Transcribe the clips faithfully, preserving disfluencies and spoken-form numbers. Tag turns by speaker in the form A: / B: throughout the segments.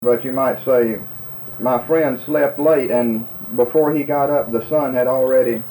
A: But you might say, my friend slept late, and before he got up, the sun had already...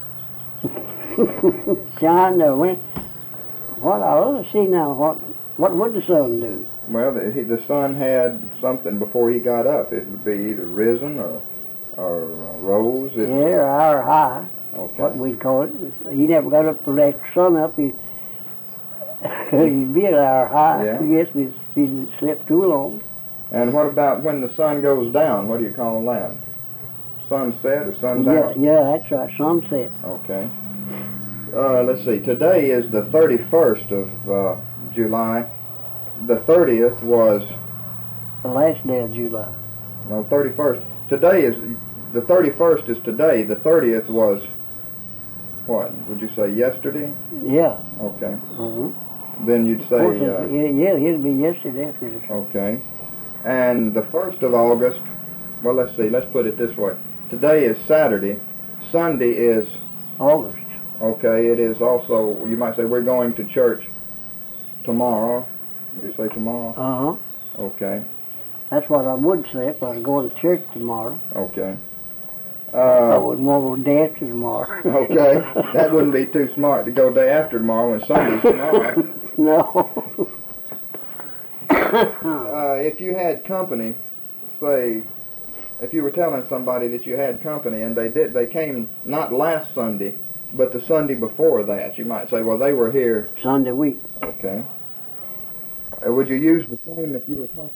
B: Shined there. When, what I ought to see now, what what would the sun do?
A: Well, the, he, the sun had something before he got up. It would be either risen or or uh, rose. It,
B: Yeah, or hour high,
A: okay.
B: what we'd call it. He never got up till after sun up. He, he'd be an hour high.
A: Yeah.
B: I guess if he slept too long.
A: And what about when the sun goes down? What do you call that? Sunset or sundown?
B: Yeah, yeah, that's right, sunset.
A: Okay. Uh, let's see. Today is the thirty-first of uh, July. The thirtieth was...
B: The last day of July.
A: No, thirty-first. Today is... The thirty-first is today. The thirtieth was... What? Would you say yesterday?
B: Yeah.
A: Okay.
B: Mm-hmm.
A: Then you'd say...
B: Uh,
A: Uh,
B: yeah, it'd be yesterday. If it was.
A: okay. And the first of August... Well, let's see. Let's put it this way. Today is Saturday. Sunday is...
B: August.
A: Okay, it is also... You might say we're going to church tomorrow. You say tomorrow?
B: Uh-huh.
A: Okay.
B: That's what I would say if I was going to church tomorrow.
A: Okay.
B: I
A: Uh,
B: wouldn't want to dance tomorrow.
A: okay. That wouldn't be too smart to go day after tomorrow when Sunday's tomorrow.
B: No.
A: Uh, if you had company, say, if you were telling somebody that you had company and they did, they came not last Sunday, but the Sunday before that, you might say, well, they were here.
B: Sunday week.
A: Okay. Uh, would you use the same if you were talking?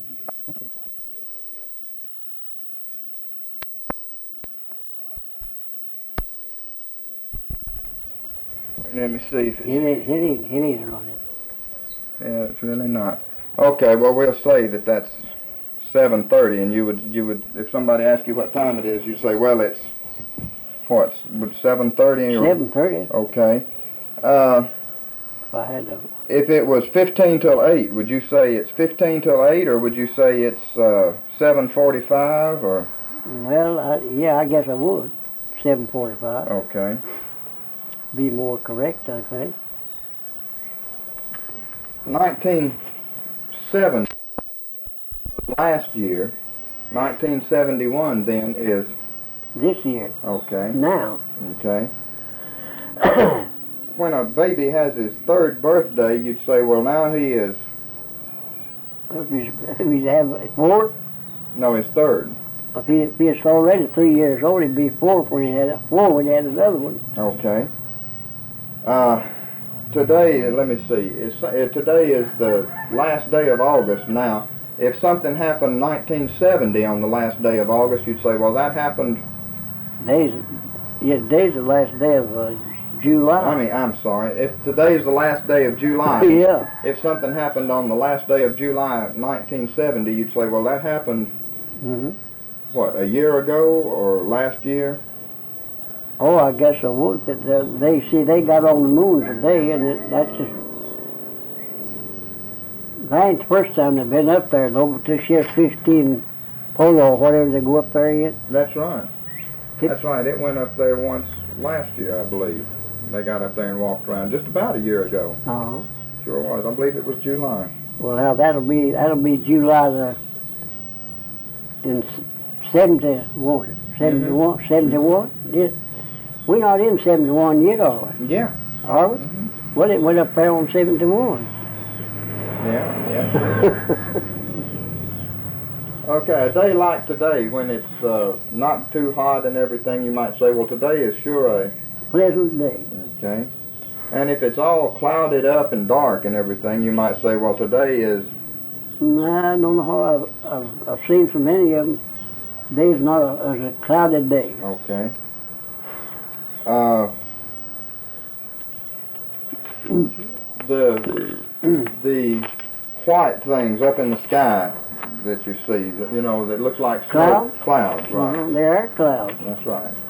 A: Let me see if
B: It
A: it's...
B: ain't, it ain't, it ain't running.
A: Yeah, it's really not. Okay, well, we'll say that that's seven thirty, and you would, you would, if somebody asked you what time it is, you'd say, well, it's, what, seven thirty?
B: Seven thirty.
A: Okay. Uh,
B: If I had to.
A: if it was fifteen till eight, would you say it's fifteen till eight, or would you say it's uh, seven forty-five, or?
B: Well, I, yeah, I guess I would. Seven forty-five.
A: Okay.
B: Be more correct, I think.
A: nineteen seventy, last year. nineteen seventy-one then is,
B: This year.
A: okay,
B: Now.
A: okay. When a baby has his third birthday, you'd say, well, now he is,
B: If he's, if he's have four,
A: no, his third.
B: if he, if he's already three years old, he'd be four when he had four when he had another one.
A: Okay. Uh, today, let me see, it's, uh, today is the last day of August now. If something happened nineteen seventy on the last day of August, you'd say, well, that happened,
B: Today's, yeah, today's the last day of uh, July.
A: I mean, I'm sorry, if today's the last day of July,
B: yeah.
A: if something happened on the last day of July nineteen seventy, you'd say, well, that happened,
B: Mm-hmm.
A: what, a year ago or last year?
B: Oh, I guess I would. But uh, they see they got on the moon today, and it, that's just. That ain't the first time they've been up there, though. But this year's fifteen Polo or whatever they go up there yet.
A: That's right.
B: It-
A: That's right. It went up there once last year, I believe. They got up there and walked around just about a year ago.
B: Uh huh.
A: Sure was. I believe it was July.
B: Well, now that'll be that'll be July the in seventy-one, seventy-one, seventy-one. Yeah. We're not in seventy-one yet, are we?
A: Yeah.
B: Are we?
A: Mhm.
B: Well, it went up there on seventy-one.
A: Yeah. Yeah. Okay. A day like today, when it's uh, not too hot and everything, you might say, well, today is sure a.
B: Pleasant day.
A: Okay. And if it's all clouded up and dark and everything, you might say, well, today is.
B: No, I don't know how I've, I've, I've seen so many of them. Today's not a, a clouded day.
A: Okay. Uh, the the white things up in the sky that you see, you know, that looks like smoke,
B: Cloud?
A: clouds, right?
B: Uh-huh, there are clouds.
A: That's right.